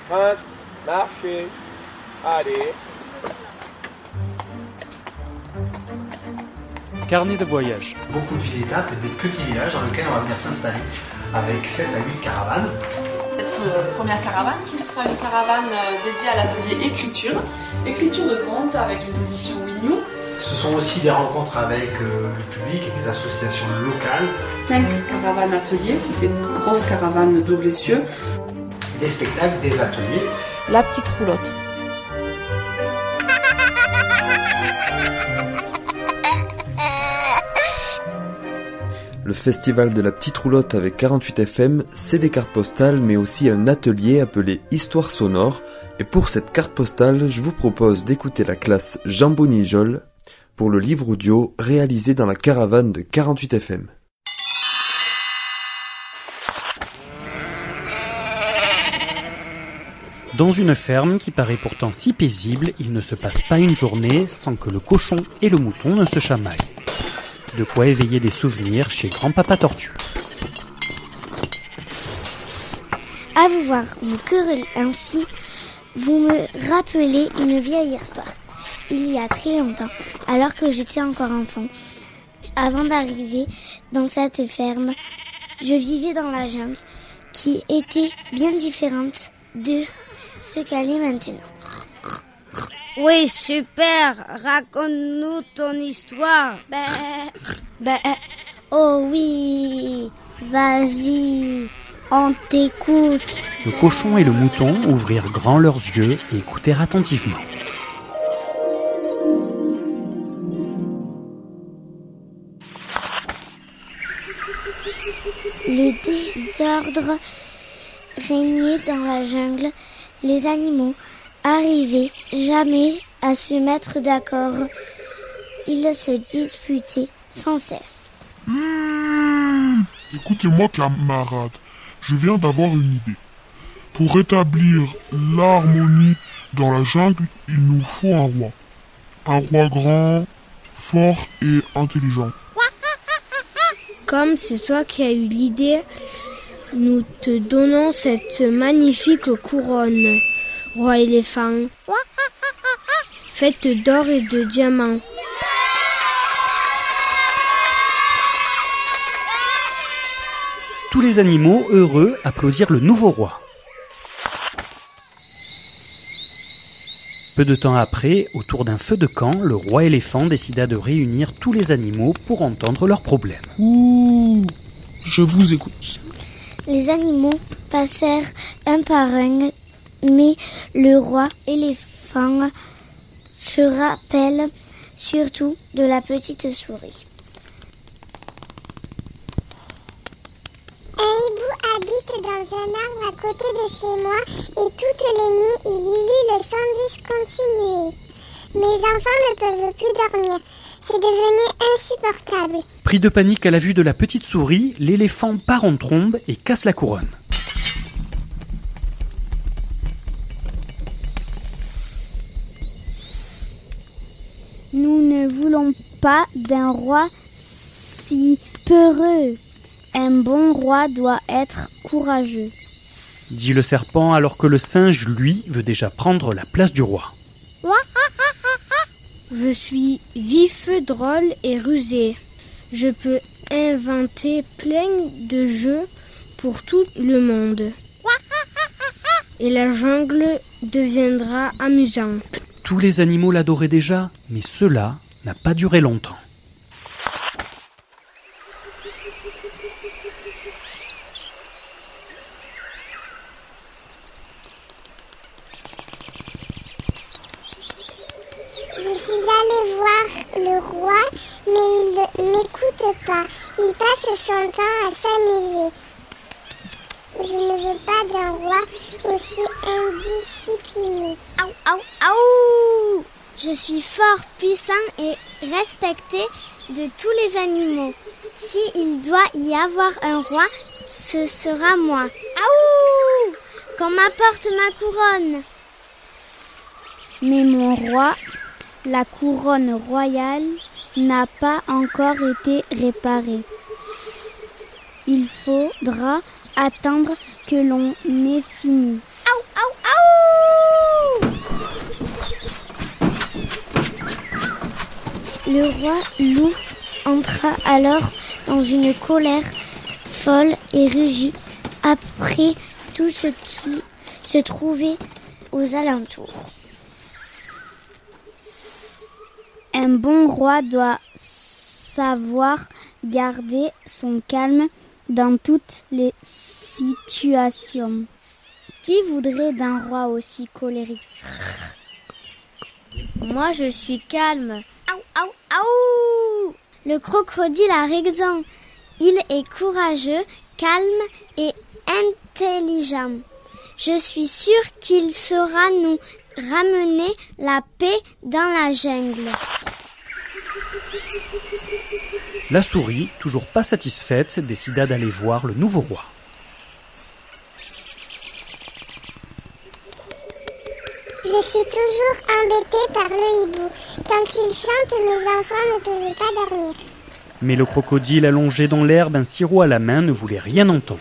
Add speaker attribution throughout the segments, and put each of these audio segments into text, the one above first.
Speaker 1: Prince, marchez. Allez.
Speaker 2: Carnet de voyage.
Speaker 3: Beaucoup de villes-étapes, des petits villages dans lesquels on va venir s'installer avec 7 à 8 caravanes.
Speaker 4: Cette première caravane qui sera une caravane dédiée à l'atelier écriture de contes avec les éditions Wignou.
Speaker 3: Ce sont aussi des rencontres avec le public et des associations locales.
Speaker 4: 5 caravanes ateliers, des grosses caravanes double essieu.
Speaker 3: Des spectacles, des ateliers.
Speaker 5: La petite roulotte.
Speaker 6: Le festival de la petite roulotte avec 48 FM, c'est des cartes postales mais aussi un atelier appelé Histoire sonore. Et pour cette carte postale, je vous propose d'écouter la classe Jamboni-Jol pour le livre audio réalisé dans la caravane de 48 FM.
Speaker 2: Dans une ferme qui paraît pourtant si paisible, il ne se passe pas une journée sans que le cochon et le mouton ne se chamaillent. De quoi éveiller des souvenirs chez Grand-Papa Tortue.
Speaker 7: À vous voir vous quereller ainsi, vous me rappelez une vieille histoire. Il y a très longtemps, alors que j'étais encore enfant, avant d'arriver dans cette ferme, je vivais dans la jungle, qui était bien différente de ce qu'elle est maintenant.
Speaker 5: Oui, super. Raconte-nous ton histoire.
Speaker 7: Oh oui, vas-y, on t'écoute.
Speaker 2: Le cochon et le mouton ouvrirent grand leurs yeux et écoutèrent attentivement.
Speaker 7: Le désordre régnait dans la jungle. Les animaux arrivaient jamais à se mettre d'accord. Ils se disputaient sans cesse.
Speaker 8: Écoutez-moi, camarades, je viens d'avoir une idée. Pour rétablir l'harmonie dans la jungle, il nous faut un roi. Un roi grand, fort et intelligent.
Speaker 5: Comme c'est toi qui as eu l'idée, nous te donnons cette magnifique couronne, roi éléphant, faite d'or et de diamants.
Speaker 2: Tous les animaux, heureux, applaudirent le nouveau roi. Peu de temps après, autour d'un feu de camp, le roi éléphant décida de réunir tous les animaux pour entendre leurs problèmes.
Speaker 8: Ouh, je vous écoute.
Speaker 7: Les animaux passèrent un par un, mais le roi éléphant se rappelle surtout de la petite souris.
Speaker 9: Un hibou habite dans un arbre à côté de chez moi et toutes les nuits il lut le son discontinué. Mes enfants ne peuvent plus dormir. C'est devenu insupportable.
Speaker 2: Pris de panique à la vue de la petite souris, l'éléphant part en trombe et casse la couronne.
Speaker 7: Nous ne voulons pas d'un roi si peureux. Un bon roi doit être courageux,
Speaker 2: dit le serpent alors que le singe, lui, veut déjà prendre la place du roi.
Speaker 5: Je suis vif, drôle et rusé. Je peux inventer plein de jeux pour tout le monde. Et la jungle deviendra amusant.
Speaker 2: Tous les animaux l'adoraient déjà, mais cela n'a pas duré longtemps.
Speaker 9: Je suis allée voir le roi, mais il ne m'écoute pas. Il passe son temps à s'amuser. Je ne veux pas d'un roi aussi indiscipliné.
Speaker 7: Aou. Je suis fort puissant et respecté de tous les animaux. Si il doit y avoir un roi, ce sera moi. Aou! Qu'on m'apporte ma couronne. Mais mon roi, la couronne royale n'a pas encore été réparée. Il faudra attendre que l'on ait fini. Aou! Le roi loup entra alors dans une colère folle et rugit après tout ce qui se trouvait aux alentours. Un bon roi doit savoir garder son calme dans toutes les situations. Qui voudrait d'un roi aussi colérique? Moi, je suis calme. Aou, aou, aou! Le crocodile a raison. Il est courageux, calme et intelligent. Je suis sûre qu'il saura nous ramener la paix dans la jungle.
Speaker 2: La souris, toujours pas satisfaite, décida d'aller voir le nouveau roi.
Speaker 9: Je suis toujours embêtée par le hibou. Quand il chante, mes enfants ne peuvent pas dormir.
Speaker 2: Mais le crocodile allongé dans l'herbe, un sirop à la main, ne voulait rien entendre.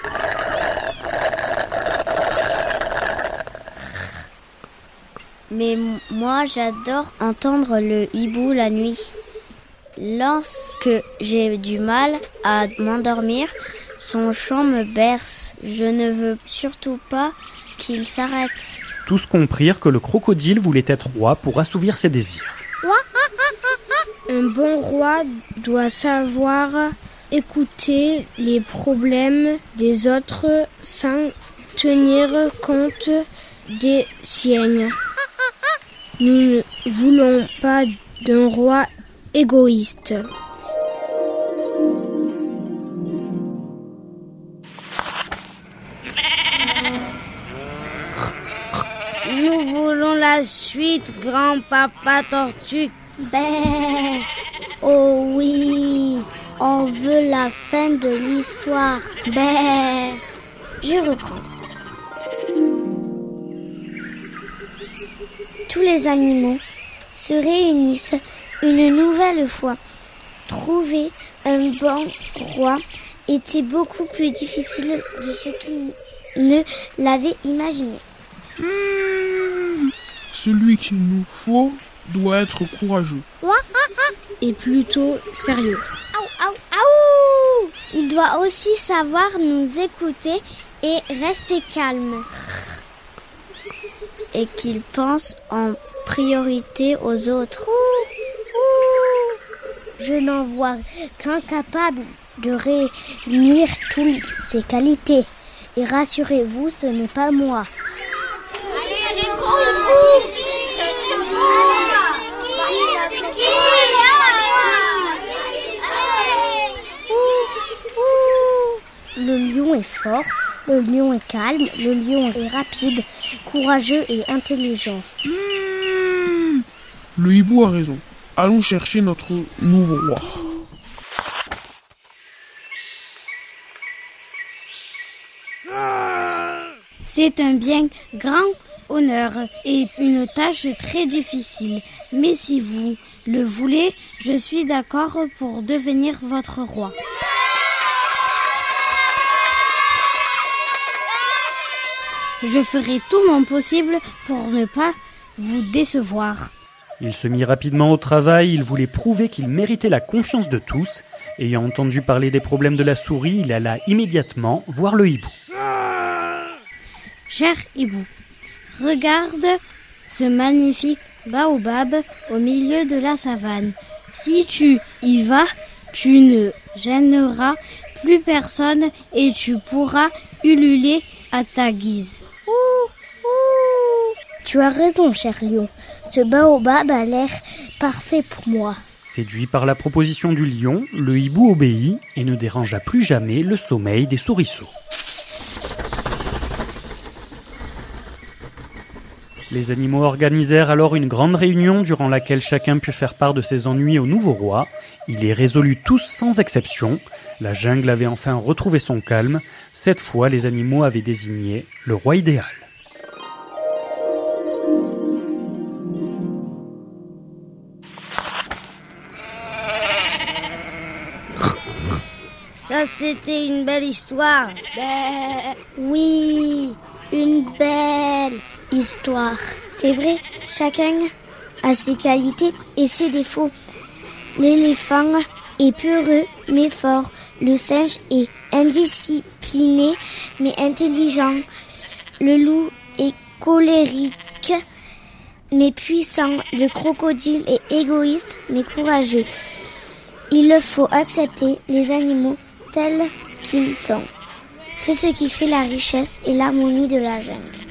Speaker 7: Mais moi, j'adore entendre le hibou la nuit. Lorsque j'ai du mal à m'endormir, son chant me berce. Je ne veux surtout pas qu'il s'arrête.
Speaker 2: Tous comprirent que le crocodile voulait être roi pour assouvir ses désirs.
Speaker 5: Un bon roi doit savoir écouter les problèmes des autres sans tenir compte des siens. Nous ne voulons pas d'un roi égoïste.
Speaker 10: Nous voulons la suite, grand-papa tortue.
Speaker 7: Ben, oh oui, on veut la fin de l'histoire. Ben, je reprends. Tous les animaux se réunissent une nouvelle fois. Trouver un bon roi était beaucoup plus difficile de ce qu'ils ne l'avaient imaginé.
Speaker 8: Celui qu'il nous faut doit être courageux.
Speaker 5: Et plutôt sérieux.
Speaker 7: Aou, aou, aou! Il doit aussi savoir nous écouter et rester calme. Et qu'il pense en priorité aux autres. Je n'en vois qu'un capable de réunir toutes ces qualités. Et rassurez-vous, ce n'est pas moi. Le lion est fort, le lion est calme, le lion est rapide, courageux et intelligent.
Speaker 8: Le hibou a raison. Allons chercher notre nouveau roi.
Speaker 10: C'est un bien grand honneur et une tâche très difficile. Mais si vous le voulez, je suis d'accord pour devenir votre roi. Je ferai tout mon possible pour ne pas vous décevoir.
Speaker 2: Il se mit rapidement au travail, il voulait prouver qu'il méritait la confiance de tous. Ayant entendu parler des problèmes de la souris, il alla immédiatement voir le hibou.
Speaker 10: Cher hibou, regarde ce magnifique baobab au milieu de la savane. Si tu y vas, tu ne gêneras plus personne et tu pourras ululer à ta guise.
Speaker 7: Tu as raison, cher lion. Ce baobab a l'air parfait pour moi.
Speaker 2: Séduit par la proposition du lion, le hibou obéit et ne dérangea plus jamais le sommeil des souriceaux. Les animaux organisèrent alors une grande réunion durant laquelle chacun put faire part de ses ennuis au nouveau roi. Il les résolut tous sans exception. La jungle avait enfin retrouvé son calme. Cette fois, les animaux avaient désigné le roi idéal.
Speaker 10: Ça, c'était une belle histoire.
Speaker 7: Oui, une belle histoire. C'est vrai, chacun a ses qualités et ses défauts. L'éléphant est peureux mais fort. Le singe est indiscipliné mais intelligent. Le loup est colérique mais puissant. Le crocodile est égoïste mais courageux. Il faut accepter les animaux tels qu'ils sont. C'est ce qui fait la richesse et l'harmonie de la jungle.